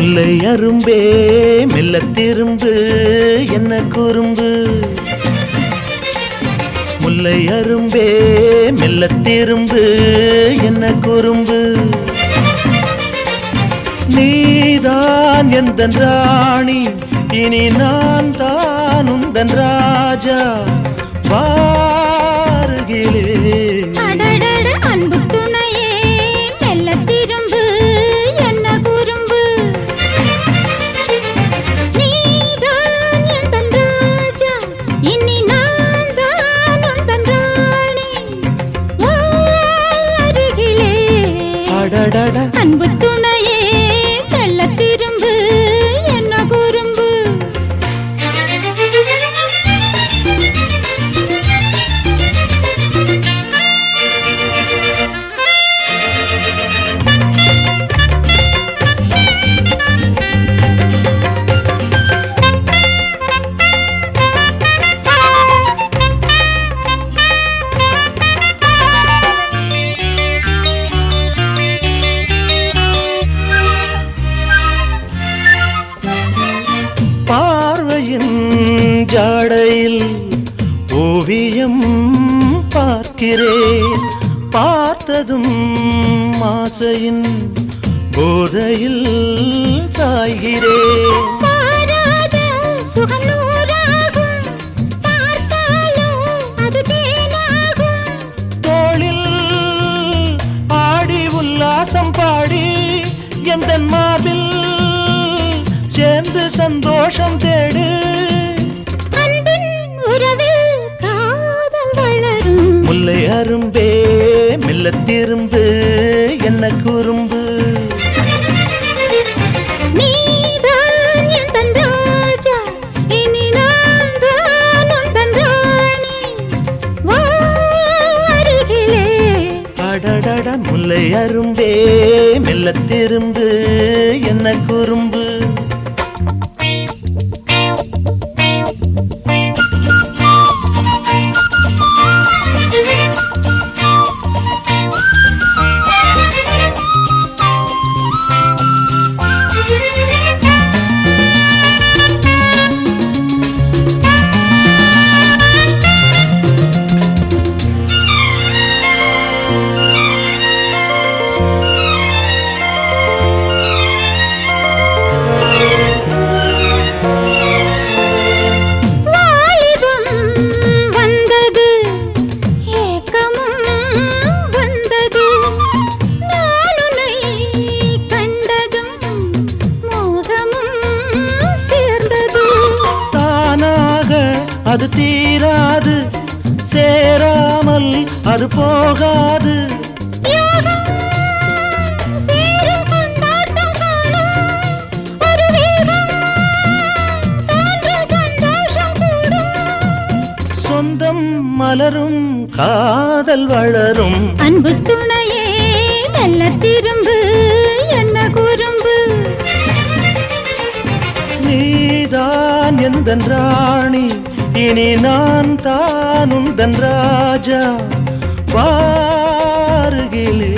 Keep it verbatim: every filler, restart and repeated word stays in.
முல்லை அரும்பே மெல்ல திரும்பு என்ன குறும்பு முல்லை அரும்பே மெல்ல திரும்பு என்ன குறும்பு நீதான் எந்தன் ராணி இனி நான் தான் உந்தன் ராஜா வாருகிலே அன்பு துணையே மெல்ல திரும்பு என்ன குறும்பு நீதான் எந்தன் ராஜா இனி நான் தான் உந்தன் ராணி வாருகிலே அடடட அன்பு துணையே மெல்ல திரும்பு என்ன குறும்பு பார்வையின் ஜாடையில் ஓவியம் பார்க்கிறேன் பார்த்ததும் ஆசையின் போதையில் சாய்கிறேன் பாராத சுகம் நூறாகும் பார்த்தாலும் அது தேனாகும் தோளில் ஆடி உல்லாசம் பாடி எந்தன் மார்பில் சேர்ந்து சந்தோஷம் தேடு அன்பின் உறவில் காதல் வளரும் முல்லை அரும்பே மெல்ல திரும்பு என்ன குறும்பு நீதான் எந்தன் ராஜா இனி நான் தான் உந்தன் ராணி வா அருகிலே அடடட முல்லை அரும்பே மெல்ல திரும்பு என்ன குறும்பு வாலிபம் வந்தது ஏக்கமும் வந்தது நான் உன்னை கண்டதும் மோகமும் சேர்ந்தது தானாக அது தீராது சேராமல் அது போகாது யோகம் சேரும் கொண்டாட்டம் காணும் ஒரு வேகம் தோன்றும் சந்தோஷம் கூடும் சொந்தம் மலரும் காதல் வளரும் அன்பு துணையே மெல்ல திரும்பு என்ன குறும்பு நீதான் எந்தன் ராணி இனி நான் தான் உந்தன் ராஜா வாருகிலே